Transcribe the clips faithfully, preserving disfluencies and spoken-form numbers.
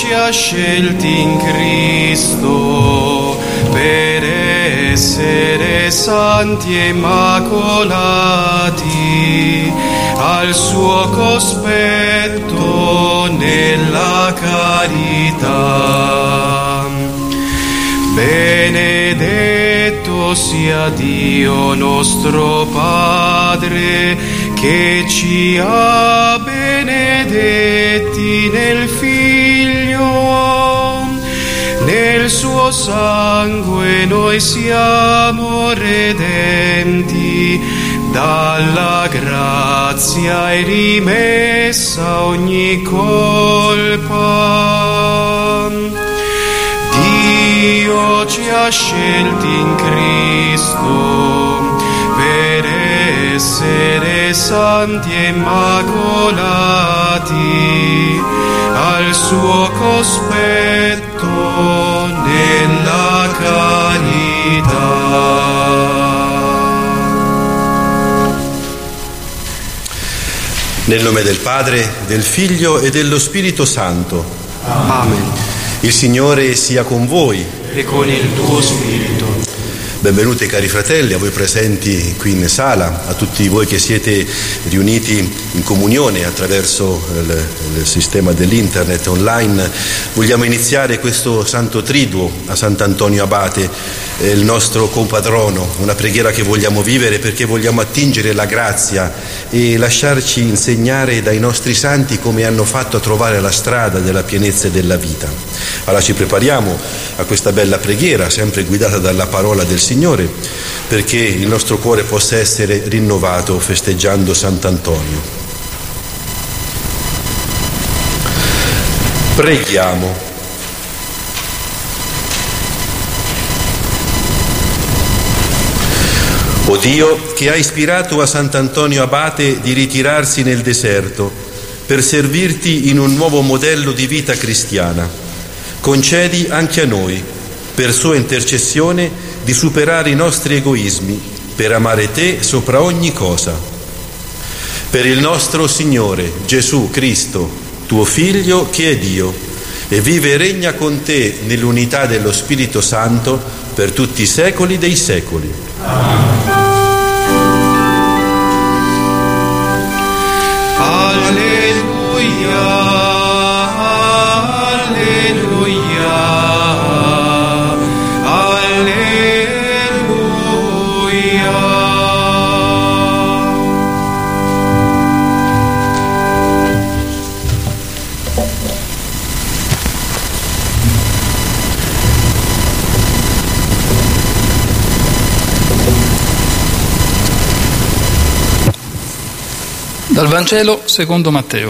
ci ha scelti in Cristo per essere santi e immacolati al suo cospetto nella carità. Benedetto sia Dio nostro Padre, che ci ha benedetti nel Figlio. Nel suo sangue noi siamo redenti dalla grazia e rimessa ogni colpa. Dio ci ha scelti in Cristo per essere santi e immacolati al suo cospetto nella carità. Nel nome del Padre, del Figlio e dello Spirito Santo. Amen. Il Signore sia con voi. E con il tuo spirito. Benvenuti cari fratelli, a voi presenti qui in sala, a tutti voi che siete riuniti in comunione attraverso il, il sistema dell'internet online. Vogliamo iniziare questo Santo Triduo a Sant'Antonio Abate, eh, il nostro compatrono, una preghiera che vogliamo vivere perché vogliamo attingere la grazia e lasciarci insegnare dai nostri santi come hanno fatto a trovare la strada della pienezza e della vita. Allora ci prepariamo a questa bella preghiera, sempre guidata dalla parola del Signore, perché il nostro cuore possa essere rinnovato festeggiando Sant'Antonio. Preghiamo. O Dio, che hai ispirato a Sant'Antonio Abate di ritirarsi nel deserto per servirti in un nuovo modello di vita cristiana, concedi anche a noi, per sua intercessione, di superare i nostri egoismi, per amare te sopra ogni cosa. Per il nostro Signore Gesù Cristo, tuo Figlio, che è Dio, e vive e regna con te nell'unità dello Spirito Santo per tutti i secoli dei secoli. Amen. Alleluia. Dal Vangelo secondo Matteo.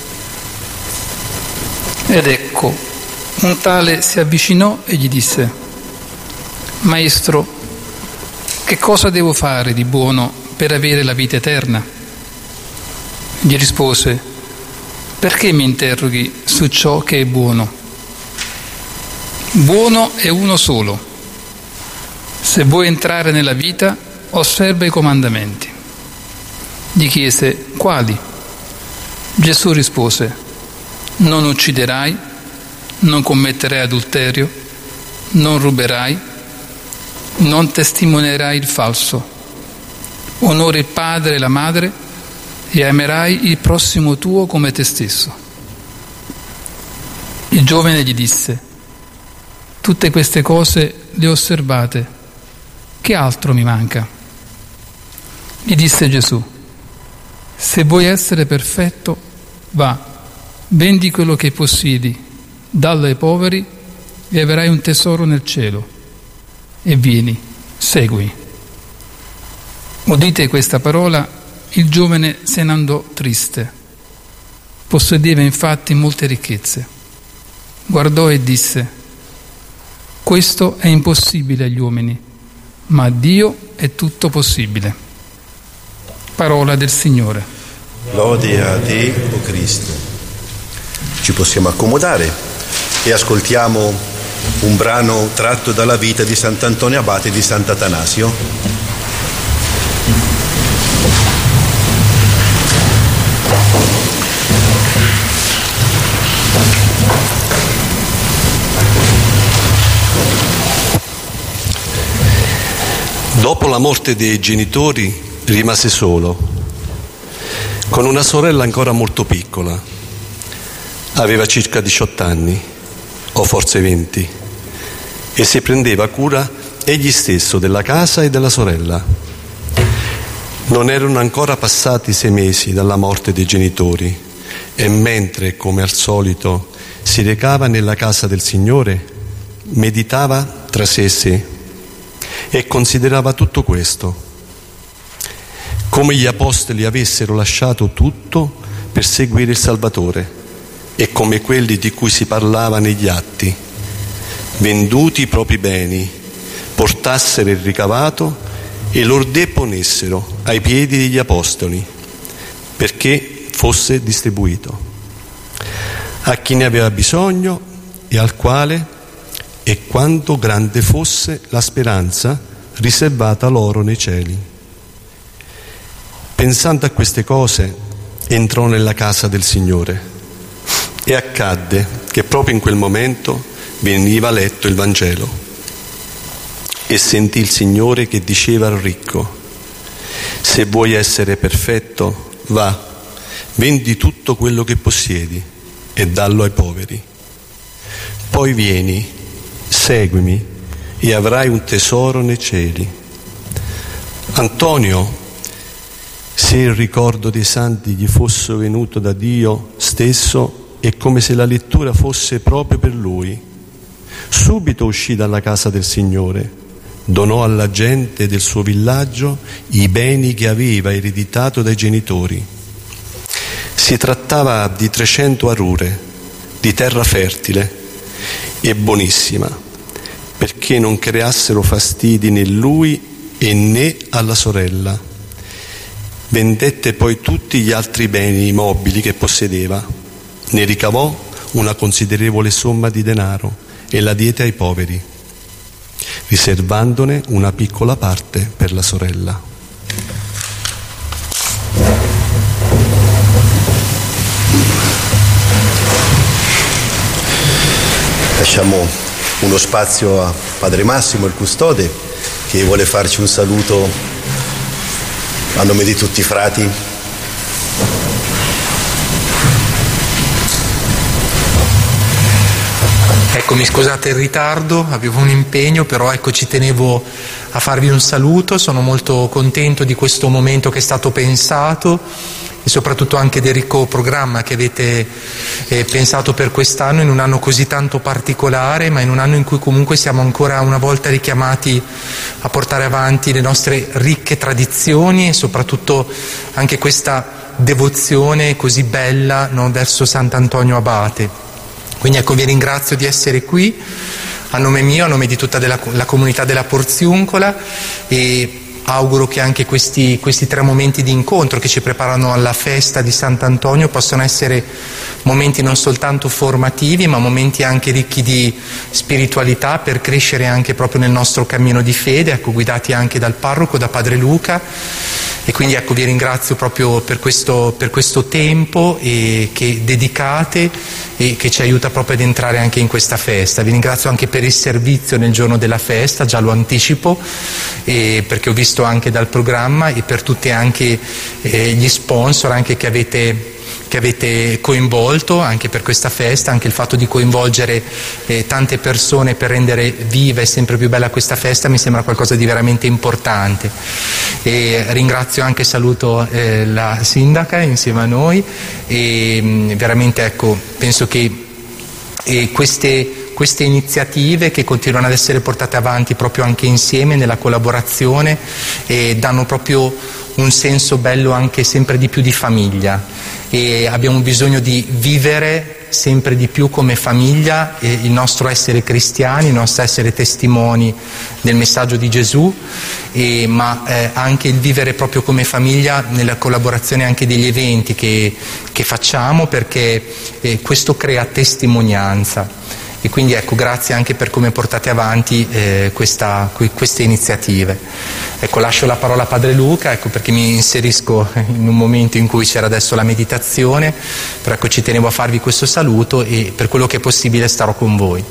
Ed ecco, un tale si avvicinò e gli disse: Maestro, che cosa devo fare di buono per avere la vita eterna? Gli rispose: perché mi interroghi su ciò che è buono? Buono è uno solo. Se vuoi entrare nella vita, osserva i comandamenti. Gli chiese: quali? Gesù rispose: non ucciderai, non commetterai adulterio, non ruberai, non testimonierai il falso, onora il padre e la madre e amerai il prossimo tuo come te stesso. Il giovane gli disse: tutte queste cose le ho osservate, che altro mi manca? Gli disse Gesù: se vuoi essere perfetto, va, vendi quello che possiedi, dallo ai poveri e avrai un tesoro nel cielo, e vieni, seguimi. Udite questa parola, il giovane se ne andò triste. Possedeva infatti molte ricchezze. Guardò e disse: questo è impossibile agli uomini, ma a Dio è tutto possibile. Parola del Signore. Lode a te, o Cristo. Ci possiamo accomodare e ascoltiamo un brano tratto dalla vita di Sant'Antonio Abate e di Sant'Atanasio. Dopo la morte dei genitori rimase solo, con una sorella ancora molto piccola. Aveva circa diciotto anni, o forse venti, e si prendeva cura egli stesso della casa e della sorella. Non erano ancora passati sei mesi dalla morte dei genitori, e mentre, come al solito, si recava nella casa del Signore, meditava tra sé e sé e considerava tutto questo, come gli apostoli avessero lasciato tutto per seguire il Salvatore, e come quelli di cui si parlava negli Atti, venduti i propri beni, portassero il ricavato e lo deponessero ai piedi degli apostoli, perché fosse distribuito a chi ne aveva bisogno e al quale, e quanto grande fosse la speranza riservata loro nei cieli. Pensando a queste cose, entrò nella casa del Signore, e accadde che proprio in quel momento veniva letto il Vangelo, e sentì il Signore che diceva al ricco: se vuoi essere perfetto, va, vendi tutto quello che possiedi e dallo ai poveri. Poi vieni, seguimi, e avrai un tesoro nei cieli. Antonio, se il ricordo dei santi gli fosse venuto da Dio stesso, è come se la lettura fosse proprio per lui. Subito uscì dalla casa del Signore, donò alla gente del suo villaggio i beni che aveva ereditato dai genitori. Si trattava di trecento arure, di terra fertile e buonissima, perché non creassero fastidi né lui e né alla sorella. Vendette poi tutti gli altri beni mobili che possedeva, ne ricavò una considerevole somma di denaro e la diede ai poveri, riservandone una piccola parte per la sorella. Lasciamo uno spazio a Padre Massimo, il custode, che vuole farci un saluto a nome di tutti i frati. Eccomi, scusate il ritardo, avevo un impegno, però ecco, ci tenevo a farvi un saluto. Sono molto contento di questo momento che è stato pensato e soprattutto anche del ricco programma che avete eh, pensato per quest'anno, in un anno così tanto particolare, ma in un anno in cui comunque siamo ancora una volta richiamati a portare avanti le nostre ricche tradizioni e soprattutto anche questa devozione così bella, no, verso Sant'Antonio Abate. Quindi ecco, vi ringrazio di essere qui a nome mio, a nome di tutta della, la comunità della Porziuncola, e auguro che anche questi, questi tre momenti di incontro che ci preparano alla festa di Sant'Antonio possano essere momenti non soltanto formativi, ma momenti anche ricchi di spiritualità, per crescere anche proprio nel nostro cammino di fede, ecco, guidati anche dal parroco, da Padre Luca. E quindi ecco, vi ringrazio proprio per questo, per questo tempo e che dedicate e che ci aiuta proprio ad entrare anche in questa festa. Vi ringrazio anche per il servizio nel giorno della festa, già lo anticipo, e perché ho visto anche dal programma, e per tutti anche eh, gli sponsor anche che avete che avete coinvolto anche per questa festa, anche il fatto di coinvolgere eh, tante persone per rendere viva e sempre più bella questa festa mi sembra qualcosa di veramente importante. E ringrazio anche e saluto eh, la sindaca insieme a noi, e mh, veramente ecco, penso che eh, queste queste iniziative che continuano ad essere portate avanti proprio anche insieme nella collaborazione e danno proprio un senso bello anche sempre di più di famiglia, e abbiamo bisogno di vivere sempre di più come famiglia eh, il nostro essere cristiani, il nostro essere testimoni del messaggio di Gesù, e, ma eh, anche il vivere proprio come famiglia nella collaborazione anche degli eventi che, che facciamo, perché eh, questo crea testimonianza. E quindi ecco, grazie anche per come portate avanti eh, questa, queste iniziative. Ecco, lascio la parola a Padre Luca, ecco, perché mi inserisco in un momento in cui c'era adesso la meditazione, però ecco, ci tenevo a farvi questo saluto e per quello che è possibile starò con voi.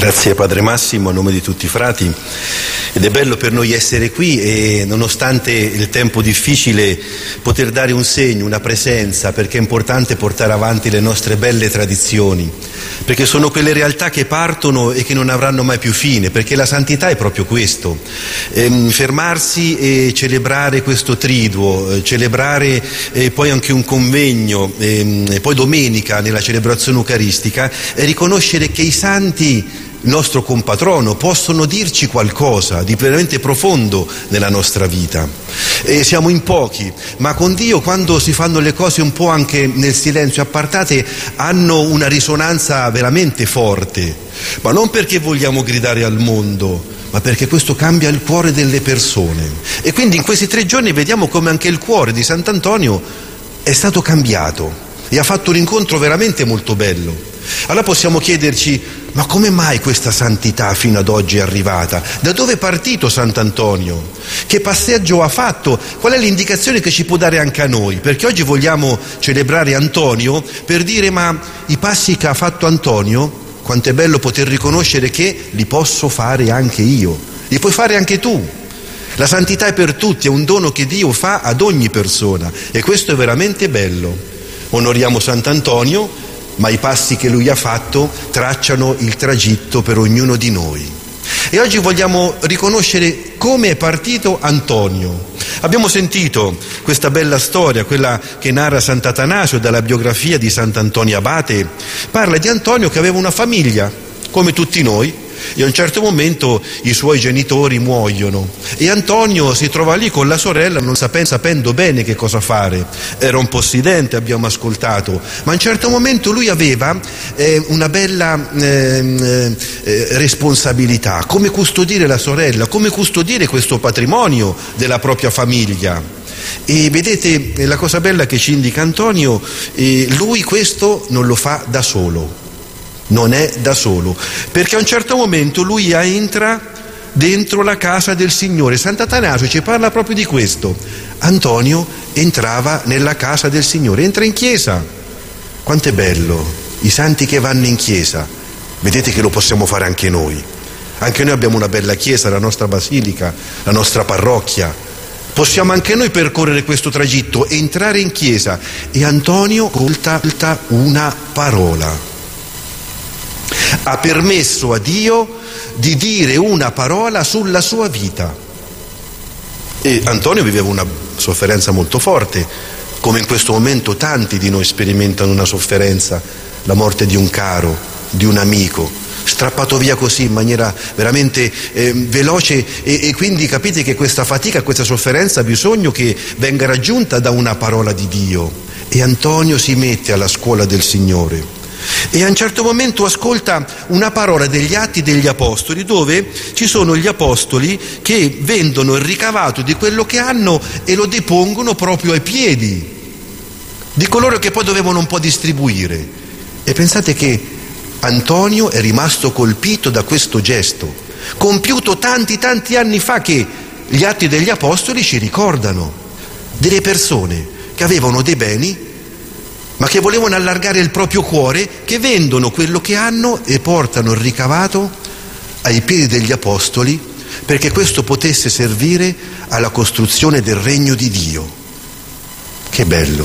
Grazie Padre Massimo, a nome di tutti i frati. Ed è bello per noi essere qui e, nonostante il tempo difficile, poter dare un segno, una presenza, perché è importante portare avanti le nostre belle tradizioni, perché sono quelle realtà che partono e che non avranno mai più fine, perché la santità è proprio questo, ehm, fermarsi e celebrare questo triduo, eh, celebrare eh, poi anche un convegno, ehm, e poi domenica nella celebrazione eucaristica, e riconoscere che i santi, il nostro compatrono, possono dirci qualcosa di veramente profondo nella nostra vita. E siamo in pochi, ma con Dio, quando si fanno le cose un po' anche nel silenzio, appartate, hanno una risonanza veramente forte, ma non perché vogliamo gridare al mondo, ma perché questo cambia il cuore delle persone. E quindi in questi tre giorni vediamo come anche il cuore di Sant'Antonio è stato cambiato e ha fatto un incontro veramente molto bello. Allora possiamo chiederci: ma come mai questa santità fino ad oggi è arrivata? Da dove è partito Sant'Antonio? Che passaggio ha fatto? Qual è l'indicazione che ci può dare anche a noi? Perché oggi vogliamo celebrare Antonio per dire: ma i passi che ha fatto Antonio, quanto è bello poter riconoscere che li posso fare anche io, li puoi fare anche tu. La santità è per tutti, è un dono che Dio fa ad ogni persona, e questo è veramente bello. Onoriamo Sant'Antonio, ma i passi che lui ha fatto tracciano il tragitto per ognuno di noi. E oggi vogliamo riconoscere come è partito Antonio. Abbiamo sentito questa bella storia, quella che narra Sant'Atanasio dalla biografia di Sant'Antonio Abate. Parla di Antonio che aveva una famiglia, come tutti noi, e a un certo momento i suoi genitori muoiono e Antonio si trova lì con la sorella, non sapendo, sapendo bene che cosa fare. Era un possidente, abbiamo ascoltato, ma a un certo momento lui aveva eh, una bella eh, eh, responsabilità: come custodire la sorella, come custodire questo patrimonio della propria famiglia. E vedete, la cosa bella che ci indica Antonio, eh, lui questo non lo fa da solo. Non è da solo, perché a un certo momento lui entra dentro la casa del Signore. Sant'Atanasio ci parla proprio di questo. Antonio entrava nella casa del Signore, entra in chiesa. Quanto è bello, i santi che vanno in chiesa. Vedete che lo possiamo fare anche noi. Anche noi abbiamo una bella chiesa, la nostra basilica, la nostra parrocchia. Possiamo anche noi percorrere questo tragitto, entrare in chiesa. E Antonio ascolta una parola. Ha permesso a Dio di dire una parola sulla sua vita. E Antonio viveva una sofferenza molto forte, come in questo momento tanti di noi sperimentano una sofferenza, la morte di un caro, di un amico, strappato via così in maniera veramente eh, veloce, e, e quindi capite che questa fatica, questa sofferenza ha bisogno che venga raggiunta da una parola di Dio. E Antonio si mette alla scuola del Signore. E a un certo momento ascolta una parola degli Atti degli Apostoli, dove ci sono gli apostoli che vendono il ricavato di quello che hanno e lo depongono proprio ai piedi di coloro che poi dovevano un po' distribuire. E pensate che Antonio è rimasto colpito da questo gesto, compiuto tanti tanti anni fa, che gli Atti degli Apostoli ci ricordano delle persone che avevano dei beni ma che volevano allargare il proprio cuore, che vendono quello che hanno e portano il ricavato ai piedi degli apostoli, perché questo potesse servire alla costruzione del regno di Dio. Che bello!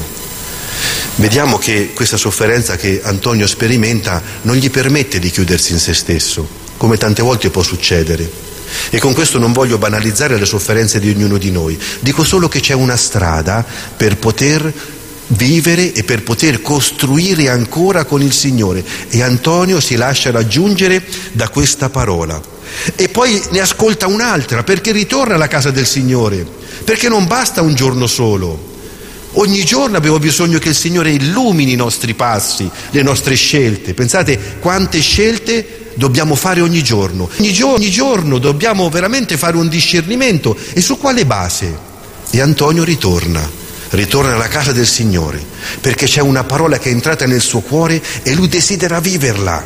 Vediamo che questa sofferenza che Antonio sperimenta non gli permette di chiudersi in se stesso, come tante volte può succedere. E con questo non voglio banalizzare le sofferenze di ognuno di noi, dico solo che c'è una strada per poter vivere e per poter costruire ancora con il Signore, e Antonio si lascia raggiungere da questa parola. E poi ne ascolta un'altra, perché ritorna alla casa del Signore, perché non basta un giorno solo. Ogni giorno abbiamo bisogno che il Signore illumini i nostri passi, le nostre scelte. Pensate quante scelte dobbiamo fare ogni giorno. Ogni giorno, ogni giorno dobbiamo veramente fare un discernimento. E su quale base? E Antonio ritorna. Ritorna alla casa del Signore, perché c'è una parola che è entrata nel suo cuore e lui desidera viverla.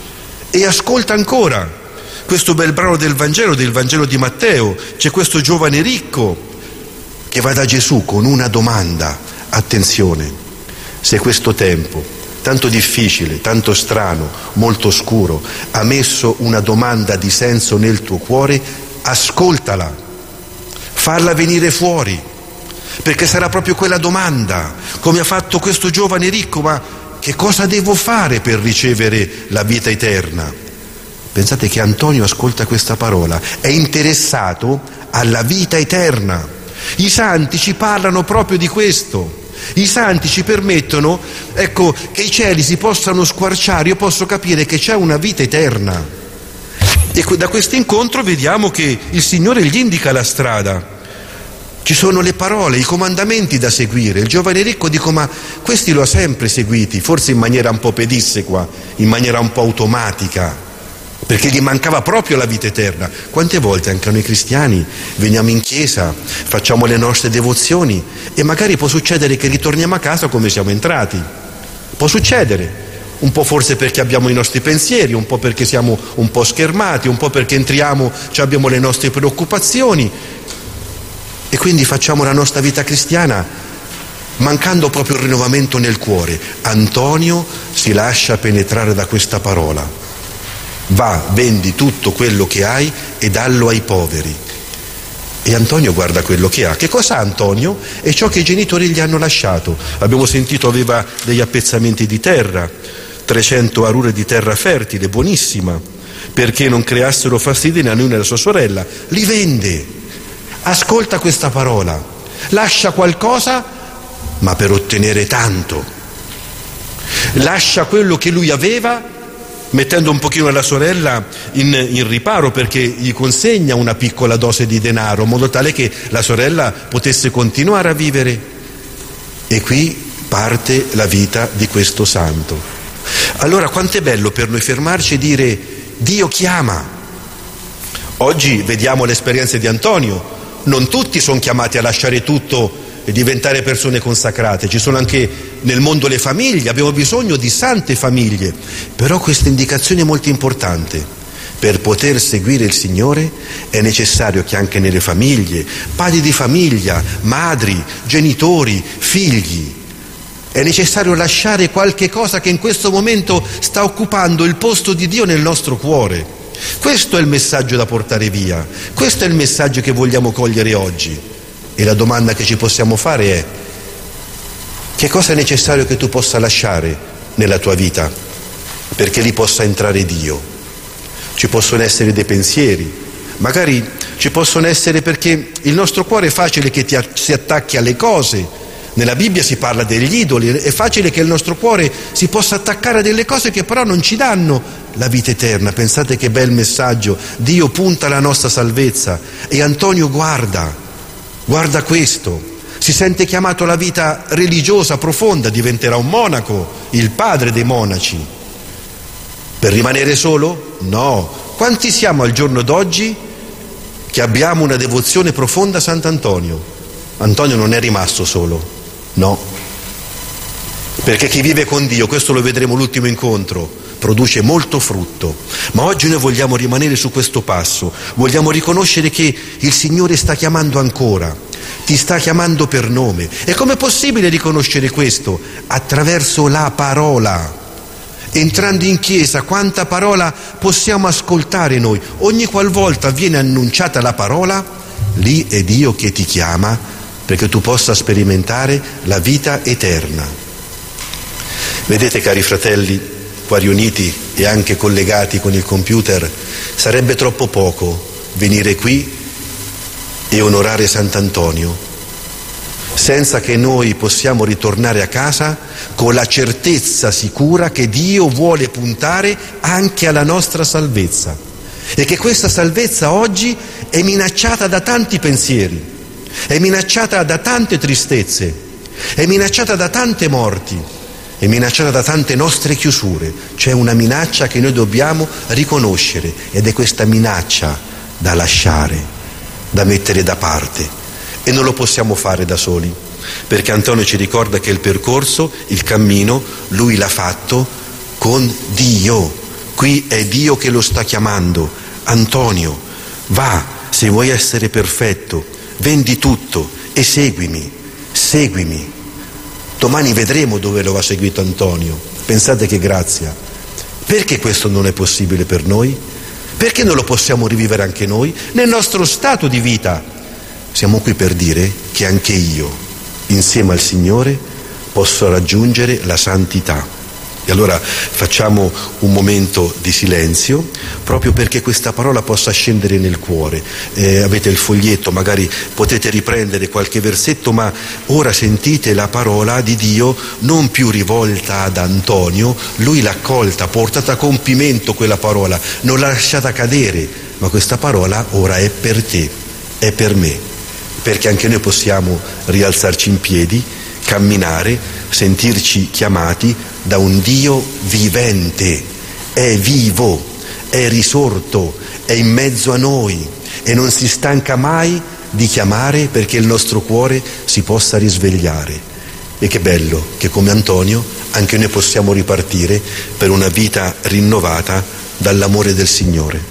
E ascolta ancora questo bel brano del Vangelo, del Vangelo di Matteo. C'è questo giovane ricco che va da Gesù con una domanda. Attenzione, se questo tempo tanto difficile, tanto strano, molto oscuro, ha messo una domanda di senso nel tuo cuore, ascoltala, farla venire fuori, perché sarà proprio quella domanda, come ha fatto questo giovane ricco: ma che cosa devo fare per ricevere la vita eterna? Pensate che Antonio ascolta questa parola, è interessato alla vita eterna. I santi ci parlano proprio di questo. I santi ci permettono, ecco, che i cieli si possano squarciare. Io posso capire che c'è una vita eterna, e da questo incontro vediamo che il Signore gli indica la strada. Ci sono le parole, i comandamenti da seguire. Il giovane ricco dico: ma questi lo ha sempre seguiti, forse in maniera un po' pedissequa, in maniera un po' automatica, perché gli mancava proprio la vita eterna. Quante volte anche noi cristiani veniamo in chiesa, facciamo le nostre devozioni e magari può succedere che ritorniamo a casa come siamo entrati. Può succedere, un po' forse perché abbiamo i nostri pensieri, un po' perché siamo un po' schermati, un po' perché entriamo, cioè abbiamo le nostre preoccupazioni, e quindi facciamo la nostra vita cristiana mancando proprio il rinnovamento nel cuore. Antonio si lascia penetrare da questa parola: va, vendi tutto quello che hai e dallo ai poveri. E Antonio guarda quello che ha. Che cosa ha Antonio? È ciò che i genitori gli hanno lasciato. Abbiamo sentito, aveva degli appezzamenti di terra, trecento arure di terra fertile, buonissima, perché non creassero fastidi né a lui né alla sua sorella. Li vende. Ascolta questa parola, lascia qualcosa, ma per ottenere tanto. Lascia quello che lui aveva, mettendo un pochino la sorella in, in riparo, perché gli consegna una piccola dose di denaro, in modo tale che la sorella potesse continuare a vivere. E qui parte la vita di questo santo. Allora, quanto è bello per noi fermarci e dire: Dio chiama. Oggi vediamo l'esperienza di Antonio. Non tutti sono chiamati a lasciare tutto e diventare persone consacrate. Ci sono anche nel mondo le famiglie, abbiamo bisogno di sante famiglie. Però questa indicazione è molto importante. Per poter seguire il Signore è necessario che anche nelle famiglie, padri di famiglia, madri, genitori, figli, è necessario lasciare qualche cosa che in questo momento sta occupando il posto di Dio nel nostro cuore. Questo è il messaggio da portare via, questo è il messaggio che vogliamo cogliere oggi. E la domanda che ci possiamo fare è: che cosa è necessario che tu possa lasciare nella tua vita perché lì possa entrare Dio? Ci possono essere dei pensieri, magari ci possono essere, perché il nostro cuore è facile che ti, si attacchi alle cose. Nella Bibbia si parla degli idoli, è facile che il nostro cuore si possa attaccare a delle cose che però non ci danno la vita eterna. Pensate che bel messaggio, Dio punta alla nostra salvezza, e Antonio guarda, guarda questo, si sente chiamato alla vita religiosa profonda, diventerà un monaco, il padre dei monaci. Per rimanere solo? No. Quanti siamo al giorno d'oggi che abbiamo una devozione profonda a Sant'Antonio? Antonio non è rimasto solo. No, perché chi vive con Dio, questo lo vedremo l'ultimo incontro, produce molto frutto. Ma oggi noi vogliamo rimanere su questo passo, vogliamo riconoscere che il Signore sta chiamando ancora, ti sta chiamando per nome. E com'è possibile riconoscere questo? Attraverso la parola. Entrando in chiesa, quanta parola possiamo ascoltare noi? Ogni qualvolta viene annunciata la parola, lì è Dio che ti chiama perché tu possa sperimentare la vita eterna. Vedete, cari fratelli, qua riuniti e anche collegati con il computer, sarebbe troppo poco venire qui e onorare Sant'Antonio senza che noi possiamo ritornare a casa con la certezza sicura che Dio vuole puntare anche alla nostra salvezza, e che questa salvezza oggi è minacciata da tanti pensieri, è minacciata da tante tristezze, è minacciata da tante morti, è minacciata da tante nostre chiusure. C'è una minaccia che noi dobbiamo riconoscere, ed è questa minaccia da lasciare, da mettere da parte, e non lo possiamo fare da soli, perché Antonio ci ricorda che il percorso, il cammino, lui l'ha fatto con Dio. Qui è Dio che lo sta chiamando. Antonio, va, se vuoi essere perfetto, vendi tutto e seguimi, seguimi. Domani vedremo dove lo ha seguito Antonio. Pensate che grazia. Perché questo non è possibile per noi? Perché non lo possiamo rivivere anche noi? Nel nostro stato di vita. Siamo qui per dire che anche io, insieme al Signore, posso raggiungere la santità. E allora facciamo un momento di silenzio proprio perché questa parola possa scendere nel cuore. Eh, avete il foglietto, magari potete riprendere qualche versetto, ma ora sentite la parola di Dio non più rivolta ad Antonio. Lui l'ha accolta, ha portato a compimento quella parola, non l'ha lasciata cadere, ma questa parola ora è per te, è per me, perché anche noi possiamo rialzarci in piedi, camminare, sentirci chiamati da un Dio vivente, è vivo, è risorto, è in mezzo a noi e non si stanca mai di chiamare perché il nostro cuore si possa risvegliare. E che bello che come Antonio anche noi possiamo ripartire per una vita rinnovata dall'amore del Signore.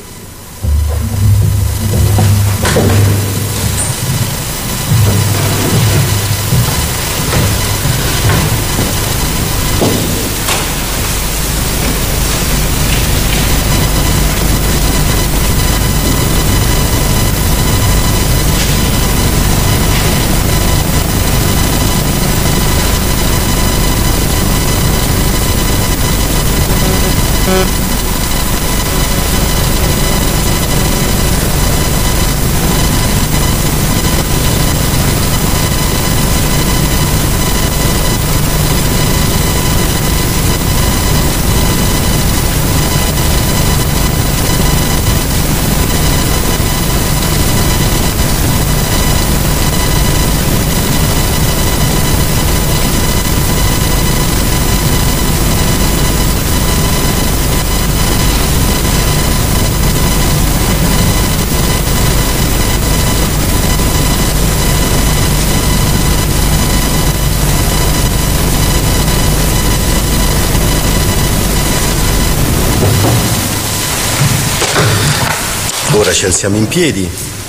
Ora ci alziamo in piedi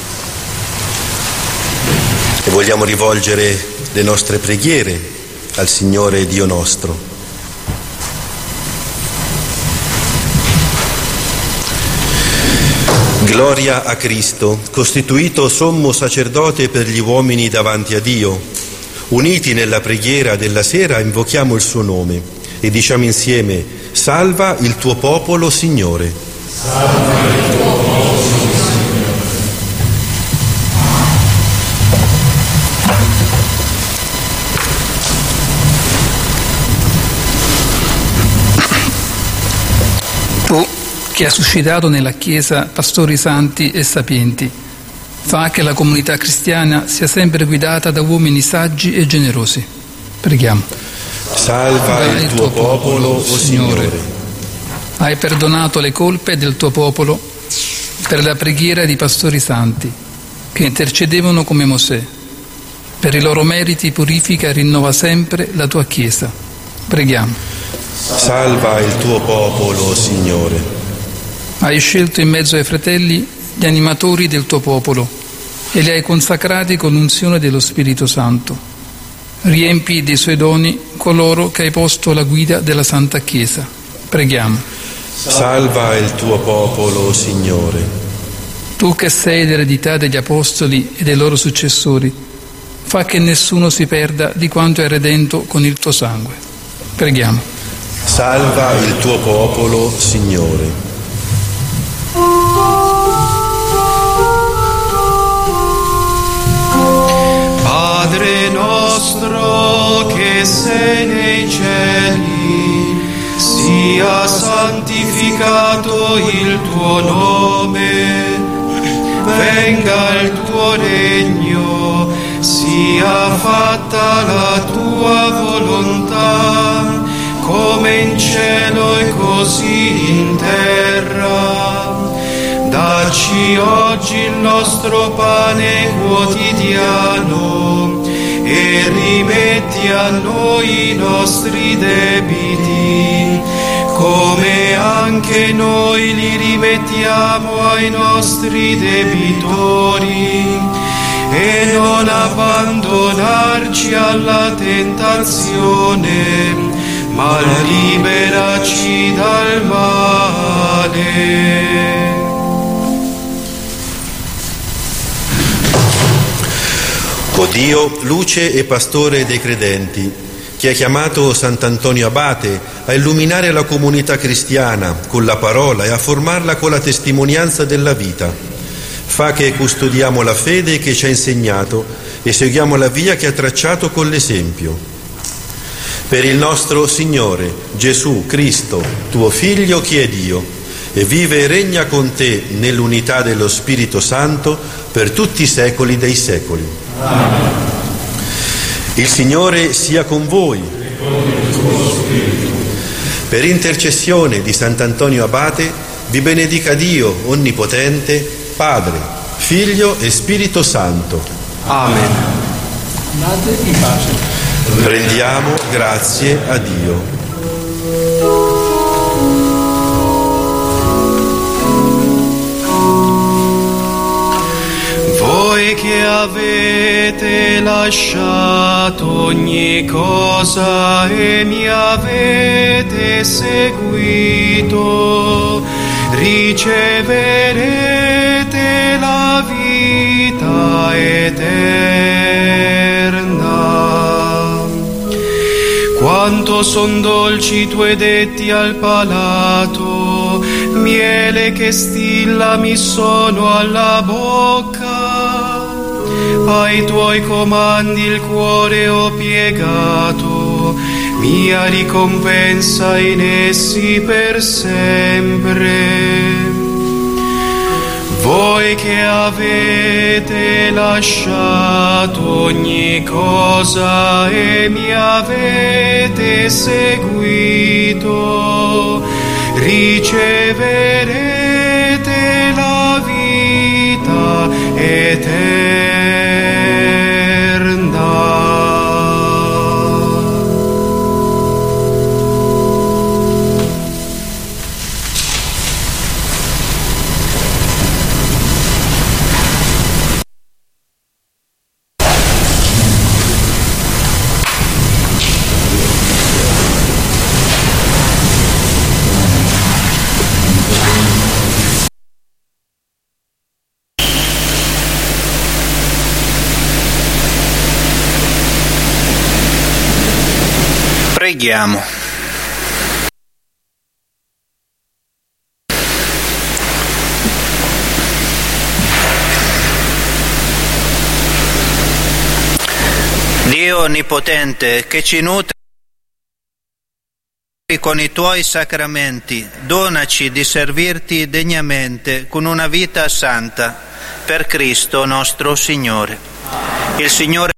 e vogliamo rivolgere le nostre preghiere al Signore Dio nostro. Gloria a Cristo, costituito sommo sacerdote per gli uomini davanti a Dio. Uniti nella preghiera della sera invochiamo il suo nome e diciamo insieme: salva il tuo popolo, Signore. Salva il tuo popolo. Tu che hai suscitato nella Chiesa pastori santi e sapienti, fa che la comunità cristiana sia sempre guidata da uomini saggi e generosi. Preghiamo. Salva il, il tuo, tuo popolo, o Signore. Signore. Hai perdonato le colpe del tuo popolo per la preghiera di pastori santi che intercedevano come Mosè. Per i loro meriti purifica e rinnova sempre la tua Chiesa. Preghiamo. Salva il tuo popolo, Signore. Hai scelto in mezzo ai fratelli gli animatori del tuo popolo e li hai consacrati con l'unzione dello Spirito Santo. Riempi dei suoi doni coloro che hai posto alla guida della Santa Chiesa. Preghiamo. Salva il tuo popolo, Signore. Tu che sei l'eredità degli Apostoli e dei loro successori, fa che nessuno si perda di quanto hai redento con il tuo sangue. Preghiamo. Salva il tuo popolo, Signore. Padre nostro che sei nei cieli, sia santificato il tuo nome, venga il tuo regno, sia fatta la tua volontà, come in cielo e così in terra. Dacci oggi il nostro pane quotidiano e rimetti a noi i nostri debiti, come anche noi li rimettiamo ai nostri debitori. e non abbandonarci alla tentazione, ma liberaci dal male. O Dio, luce e pastore dei credenti, che ha chiamato Sant'Antonio Abate a illuminare la comunità cristiana con la parola e a formarla con la testimonianza della vita, fa che custodiamo la fede che ci ha insegnato e seguiamo la via che ha tracciato con l'esempio. Per il nostro Signore Gesù Cristo, tuo Figlio, che è Dio, e vive e regna con te nell'unità dello Spirito Santo per tutti i secoli dei secoli. Amen. Il Signore sia con voi. Per intercessione di Sant'Antonio Abate vi benedica Dio Onnipotente, Padre, Figlio e Spirito Santo. Amen. Andate in pace. Rendiamo grazie a Dio. Voi che avete lasciato ogni cosa e mi avete seguito, riceverete la vita eterna. Quanto son dolci i tuoi detti al palato, miele che stilla mi sono alla bocca. Ai tuoi comandi il cuore ho piegato, mia ricompensa in essi per sempre. Voi che avete lasciato ogni cosa e mi avete seguito, riceverete la vita eterna. Preghiamo. Dio Onnipotente, che ci nutri con i tuoi sacramenti, donaci di servirti degnamente con una vita santa, per Cristo nostro Signore. Il Signore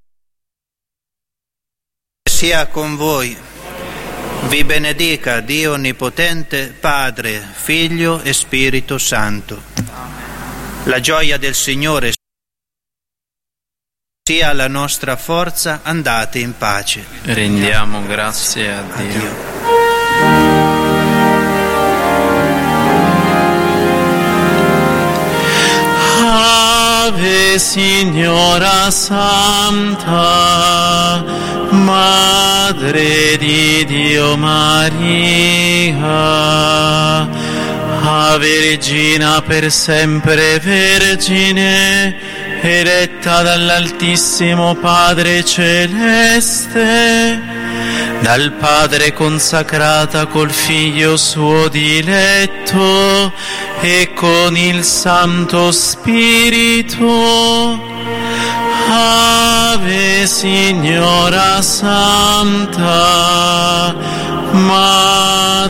sia con voi. Vi benedica Dio Onnipotente, Padre, Figlio e Spirito Santo. La gioia del Signore sia la nostra forza, andate in pace. Rendiamo grazie a Dio. Addio. Ave Signora Santa, Madre di Dio Maria, Ave Regina per sempre Vergine, eletta dall'Altissimo Padre Celeste, dal Padre consacrata col Figlio suo diletto e con il Santo Spirito. Ave Signora Santa, Madre